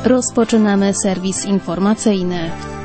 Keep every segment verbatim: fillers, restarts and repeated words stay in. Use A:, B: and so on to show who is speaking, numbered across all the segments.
A: Rozpoczynamy serwis informacyjny.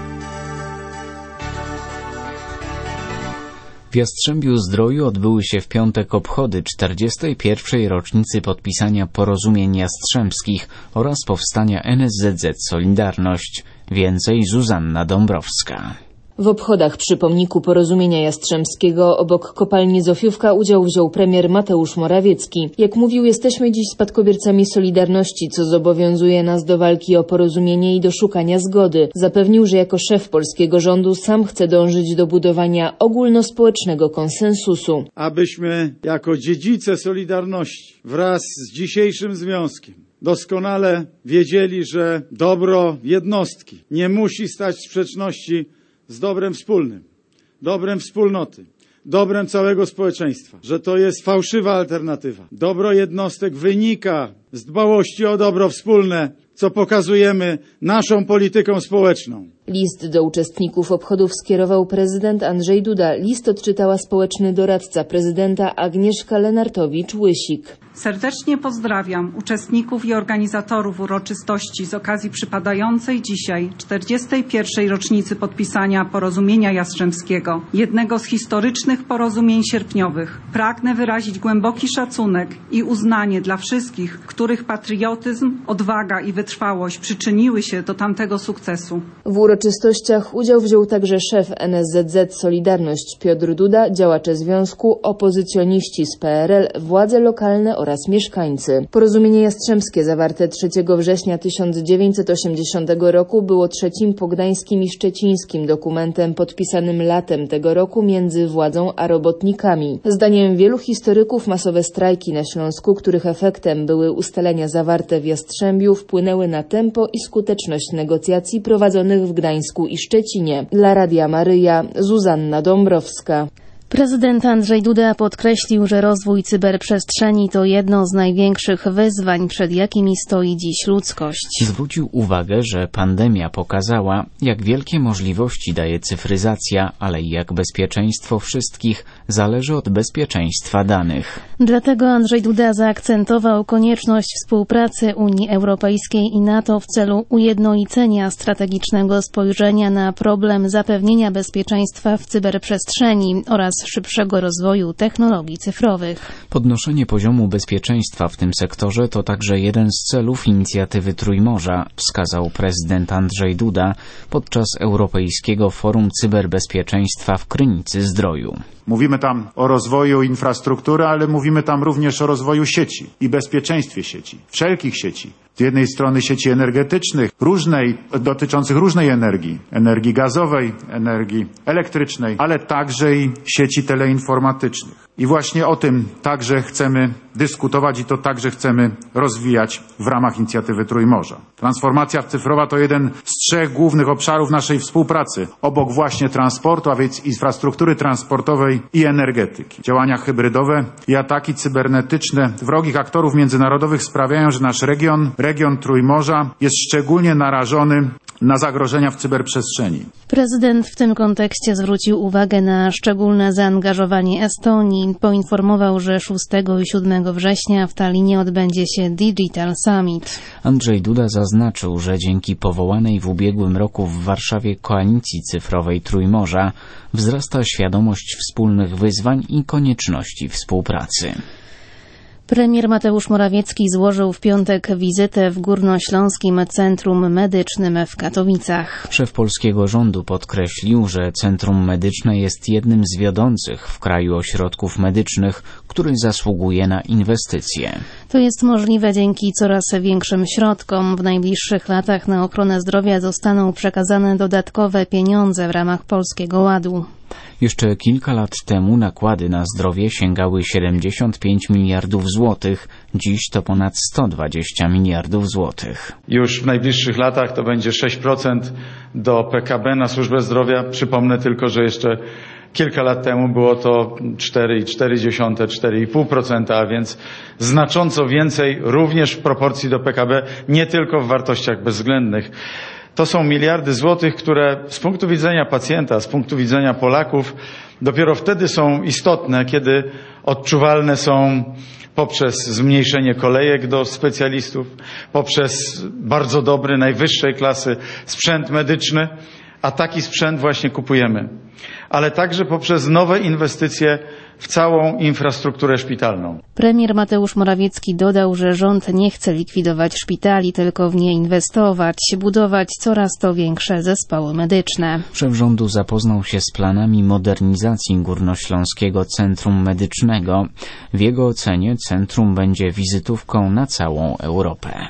B: W Jastrzębiu-Zdroju odbyły się w piątek obchody czterdziestej pierwszej rocznicy podpisania porozumień jastrzębskich oraz powstania N S Z Z Solidarność. Więcej Zuzanna Dąbrowska.
C: W obchodach przy pomniku Porozumienia Jastrzębskiego obok kopalni Zofiówka udział wziął premier Mateusz Morawiecki. Jak mówił, jesteśmy dziś spadkobiercami Solidarności, co zobowiązuje nas do walki o porozumienie i do szukania zgody. Zapewnił, że jako szef polskiego rządu sam chce dążyć do budowania ogólnospołecznego konsensusu.
D: Abyśmy jako dziedzice Solidarności wraz z dzisiejszym związkiem doskonale wiedzieli, że dobro jednostki nie musi stać w sprzeczności z dobrem wspólnym, dobrem wspólnoty, dobrem całego społeczeństwa, że to jest fałszywa alternatywa. Dobro jednostek wynika z dbałości o dobro wspólne, co pokazujemy naszą polityką społeczną.
C: List do uczestników obchodów skierował prezydent Andrzej Duda. List odczytała społeczny doradca prezydenta Agnieszka Lenartowicz-Łysik.
E: Serdecznie pozdrawiam uczestników i organizatorów uroczystości z okazji przypadającej dzisiaj czterdziestej pierwszej rocznicy podpisania Porozumienia Jastrzębskiego, jednego z historycznych porozumień sierpniowych. Pragnę wyrazić głęboki szacunek i uznanie dla wszystkich, których patriotyzm, odwaga i wytrwałość przyczyniły się do tamtego sukcesu.
C: W uroczystościach udział wziął także szef N S Z Z Solidarność Piotr Duda, działacze związku, opozycjoniści z P R L, władze lokalne oraz mieszkańcy. Porozumienie Jastrzębskie zawarte trzeciego września tysiąc dziewięćset osiemdziesiątego roku było trzecim pogdańskim i szczecińskim dokumentem podpisanym latem tego roku między władzą a robotnikami. Zdaniem wielu historyków masowe strajki na Śląsku, których efektem były ustalenia zawarte w Jastrzębiu, wpłynęły na tempo i skuteczność negocjacji prowadzonych w Gdańsku i Szczecinie. Dla Radia Maryja, Zuzanna Dąbrowska.
A: Prezydent Andrzej Duda podkreślił, że rozwój cyberprzestrzeni to jedno z największych wyzwań, przed jakimi stoi dziś ludzkość.
B: Zwrócił uwagę, że pandemia pokazała, jak wielkie możliwości daje cyfryzacja, ale i jak bezpieczeństwo wszystkich zależy od bezpieczeństwa danych.
A: Dlatego Andrzej Duda zaakcentował konieczność współpracy Unii Europejskiej i NATO w celu ujednolicenia strategicznego spojrzenia na problem zapewnienia bezpieczeństwa w cyberprzestrzeni oraz szybszego rozwoju technologii cyfrowych.
B: Podnoszenie poziomu bezpieczeństwa w tym sektorze to także jeden z celów inicjatywy Trójmorza, wskazał prezydent Andrzej Duda podczas Europejskiego Forum Cyberbezpieczeństwa w Krynicy-Zdroju.
F: Mówimy tam o rozwoju infrastruktury, ale mówimy tam również o rozwoju sieci i bezpieczeństwie sieci, wszelkich sieci. Z jednej strony sieci energetycznych, różnej, dotyczących różnej energii, energii gazowej, energii elektrycznej, ale także i sieci teleinformatycznych. I właśnie o tym także chcemy dyskutować i to także chcemy rozwijać w ramach inicjatywy Trójmorza. Transformacja cyfrowa to jeden z trzech głównych obszarów naszej współpracy, obok właśnie transportu, a więc infrastruktury transportowej i energetyki. Działania hybrydowe i ataki cybernetyczne wrogich aktorów międzynarodowych sprawiają, że nasz region, region Trójmorza jest szczególnie narażony na zagrożenia w cyberprzestrzeni.
A: Prezydent w tym kontekście zwrócił uwagę na szczególne zaangażowanie Estonii. Poinformował, że szóstego i siódmego września w Tallinie odbędzie się Digital Summit.
B: Andrzej Duda zaznaczył, że dzięki powołanej w ubiegłym roku w Warszawie koalicji cyfrowej Trójmorza wzrasta świadomość wspólnych wyzwań i konieczności współpracy.
A: Premier Mateusz Morawiecki złożył w piątek wizytę w Górnośląskim Centrum Medycznym w Katowicach.
B: Szef polskiego rządu podkreślił, że Centrum Medyczne jest jednym z wiodących w kraju ośrodków medycznych, który zasługuje na inwestycje.
A: To jest możliwe dzięki coraz większym środkom. W najbliższych latach na ochronę zdrowia zostaną przekazane dodatkowe pieniądze w ramach Polskiego Ładu.
B: Jeszcze kilka lat temu nakłady na zdrowie sięgały siedemdziesiąt pięć miliardów złotych, dziś to ponad sto dwadzieścia miliardów złotych.
G: Już w najbliższych latach to będzie sześć procent do P K B na służbę zdrowia. Przypomnę tylko, że jeszcze kilka lat temu było to cztery przecinek cztery, cztery i pół procent, a więc znacząco więcej również w proporcji do P K B, nie tylko w wartościach bezwzględnych. To są miliardy złotych, które z punktu widzenia pacjenta, z punktu widzenia Polaków dopiero wtedy są istotne, kiedy odczuwalne są poprzez zmniejszenie kolejek do specjalistów, poprzez bardzo dobry, najwyższej klasy sprzęt medyczny, a taki sprzęt właśnie kupujemy, ale także poprzez nowe inwestycje w całą infrastrukturę szpitalną.
A: Premier Mateusz Morawiecki dodał, że rząd nie chce likwidować szpitali, tylko w nie inwestować, budować coraz to większe zespoły medyczne.
B: Szef rządu zapoznał się z planami modernizacji Górnośląskiego Centrum Medycznego. W jego ocenie centrum będzie wizytówką na całą Europę.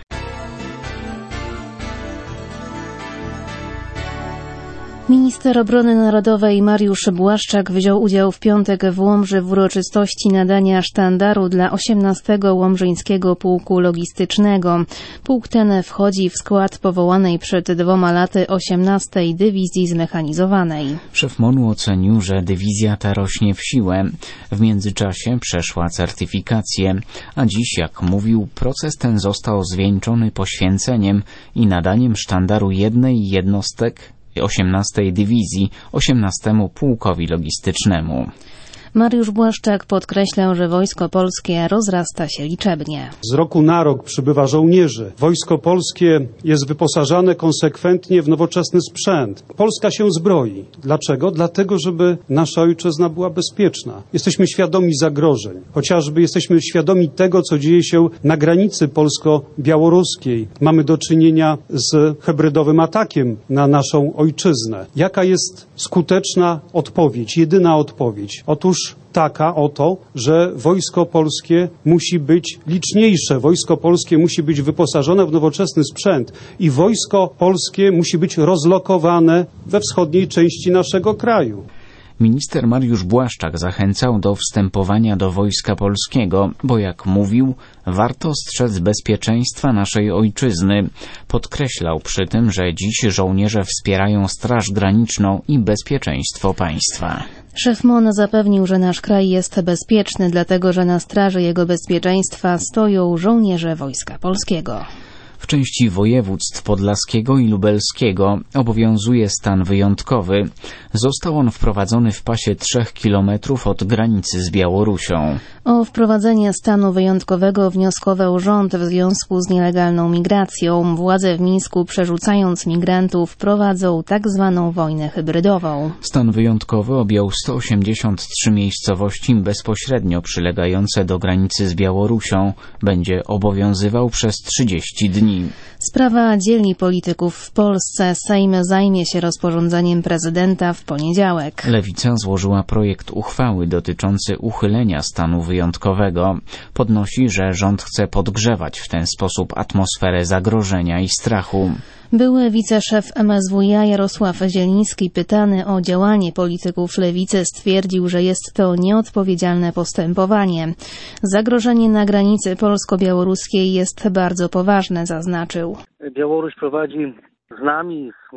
A: Minister Obrony Narodowej Mariusz Błaszczak wziął udział w piątek w Łomży w uroczystości nadania sztandaru dla osiemnastego Łomżyńskiego Pułku Logistycznego. Pułk ten wchodzi w skład powołanej przed dwoma laty osiemnastej Dywizji Zmechanizowanej.
B: Szef M O N-u ocenił, że dywizja ta rośnie w siłę. W międzyczasie przeszła certyfikację, a dziś, jak mówił, proces ten został zwieńczony poświęceniem i nadaniem sztandaru jednej jednostek osiemnastej Dywizji, osiemnastemu Pułkowi Logistycznemu.
A: Mariusz Błaszczak podkreślał, że Wojsko Polskie rozrasta się liczebnie.
H: Z roku na rok przybywa żołnierzy. Wojsko Polskie jest wyposażane konsekwentnie w nowoczesny sprzęt. Polska się zbroi. Dlaczego? Dlatego, żeby nasza ojczyzna była bezpieczna. Jesteśmy świadomi zagrożeń. Chociażby jesteśmy świadomi tego, co dzieje się na granicy polsko-białoruskiej. Mamy do czynienia z hybrydowym atakiem na naszą ojczyznę. Jaka jest skuteczna odpowiedź, jedyna odpowiedź? Otóż taka oto, że Wojsko Polskie musi być liczniejsze, Wojsko Polskie musi być wyposażone w nowoczesny sprzęt i Wojsko Polskie musi być rozlokowane we wschodniej części naszego kraju.
B: Minister Mariusz Błaszczak zachęcał do wstępowania do Wojska Polskiego, bo jak mówił, warto strzec bezpieczeństwa naszej ojczyzny. Podkreślał przy tym, że dziś żołnierze wspierają Straż Graniczną i bezpieczeństwo państwa.
A: Szef M O N zapewnił, że nasz kraj jest bezpieczny, dlatego że na straży jego bezpieczeństwa stoją żołnierze Wojska Polskiego.
B: W części województw podlaskiego i lubelskiego obowiązuje stan wyjątkowy. Został on wprowadzony w pasie trzech kilometrów od granicy z Białorusią.
A: O wprowadzenie stanu wyjątkowego wnioskował rząd w związku z nielegalną migracją. Władze w Mińsku, przerzucając migrantów, prowadzą tak zwaną wojnę hybrydową.
B: Stan wyjątkowy objął sto osiemdziesiąt trzy miejscowości bezpośrednio przylegające do granicy z Białorusią. Będzie obowiązywał przez trzydzieści dni.
A: Sprawa dzieli polityków w Polsce. Sejm zajmie się rozporządzeniem prezydenta w poniedziałek.
B: Lewica złożyła projekt uchwały dotyczący uchylenia stanu wyjątkowego. Podnosi, że rząd chce podgrzewać w ten sposób atmosferę zagrożenia i strachu.
A: Były wiceszef M S W iA Jarosław Zieliński, pytany o działanie polityków lewicy, stwierdził, że jest to nieodpowiedzialne postępowanie. Zagrożenie na granicy polsko-białoruskiej jest bardzo poważne, zaznaczył.
I: Białoruś prowadzi z nami, z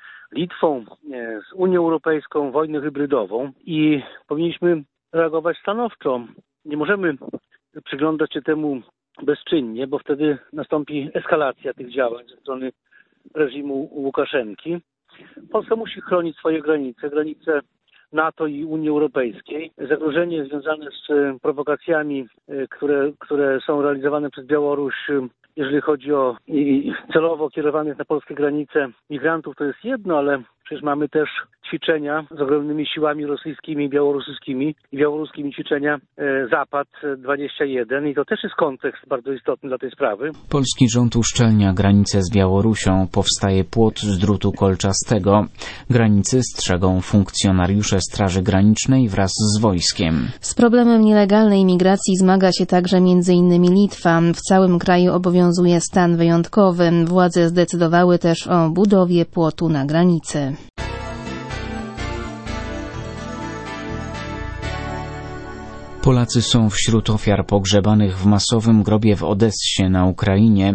I: Litwą, z Unią Europejską wojnę hybrydową i powinniśmy reagować stanowczo. Nie możemy przyglądać się temu bezczynnie, bo wtedy nastąpi eskalacja tych działań ze strony reżimu Łukaszenki. Polska musi chronić swoje granice, granice NATO i Unii Europejskiej. Zagrożenie związane z prowokacjami, które, które są realizowane przez Białoruś, jeżeli chodzi o i celowo kierowanych na polskie granice migrantów, to jest jedno, ale przecież mamy też ćwiczenia z ogromnymi siłami rosyjskimi i białoruskimi, i białoruskimi ćwiczenia e, Zapad dwadzieścia jeden i to też jest kontekst bardzo istotny dla tej sprawy.
B: Polski rząd uszczelnia granicę z Białorusią. Powstaje płot z drutu kolczastego. Granicy strzegą funkcjonariusze Straży Granicznej wraz z wojskiem.
A: Z problemem nielegalnej migracji zmaga się także między innymi Litwa. W całym kraju obowiązuje stan wyjątkowy. Władze zdecydowały też o budowie płotu na granicy.
B: Polacy są wśród ofiar pogrzebanych w masowym grobie w Odessie na Ukrainie.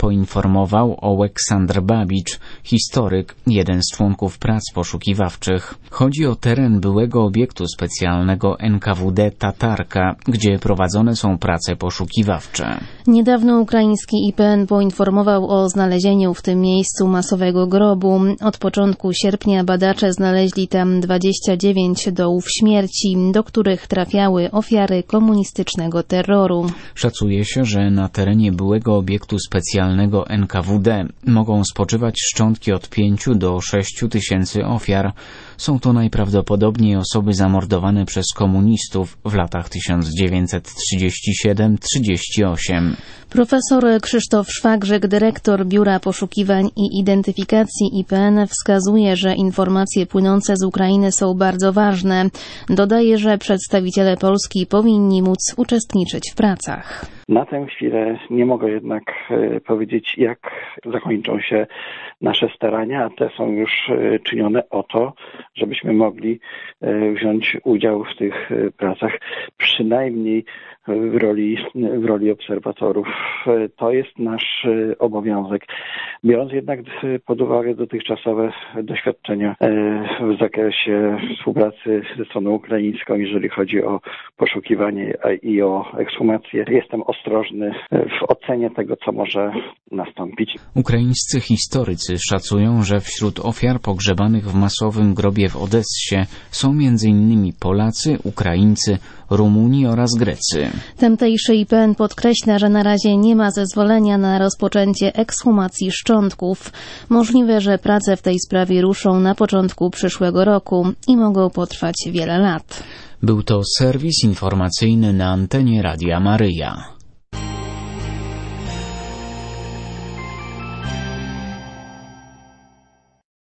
B: poinformował Oleksandr Babicz, historyk, jeden z członków prac poszukiwawczych. Chodzi o teren byłego obiektu specjalnego N K W D Tatarka, gdzie prowadzone są prace poszukiwawcze.
A: Niedawno ukraiński I P N poinformował o znalezieniu w tym miejscu masowego grobu. Od początku sierpnia badacze znaleźli tam dwadzieścia dziewięć dołów śmierci, do których trafiały ofiary komunistycznego terroru.
B: Szacuje się, że na terenie byłego obiektu specjalnego N K W D mogą spoczywać szczątki od pięciu do sześciu tysięcy ofiar. Są to najprawdopodobniej osoby zamordowane przez komunistów w latach tysiąc dziewięćset trzydziesty siódmy do trzydziestego ósmego.
A: Profesor Krzysztof Szwagrzyk, dyrektor Biura Poszukiwań i Identyfikacji I P N, wskazuje, że informacje płynące z Ukrainy są bardzo ważne. Dodaje, że przedstawiciele Polski powinni móc uczestniczyć w pracach.
J: Na tę chwilę nie mogę jednak powiedzieć, jak zakończą się nasze starania, a te są już czynione o to, żebyśmy mogli wziąć udział w tych pracach, przynajmniej w roli, w roli obserwatorów. To jest nasz obowiązek. Biorąc jednak pod uwagę dotychczasowe doświadczenia w zakresie współpracy ze stroną ukraińską, jeżeli chodzi o poszukiwanie i o ekshumację, jestem ostrożny w ocenie tego, co może nastąpić.
B: Ukraińscy historycy szacują, że wśród ofiar pogrzebanych w masowym grobie w Odessie są między innymi Polacy, Ukraińcy, Rumuni oraz Grecy.
A: Tamtejszy I P N podkreśla, że na razie nie ma zezwolenia na rozpoczęcie ekshumacji szczątków. Możliwe, że prace w tej sprawie ruszą na początku przyszłego roku i mogą potrwać wiele lat.
B: Był to serwis informacyjny na antenie Radia Maryja.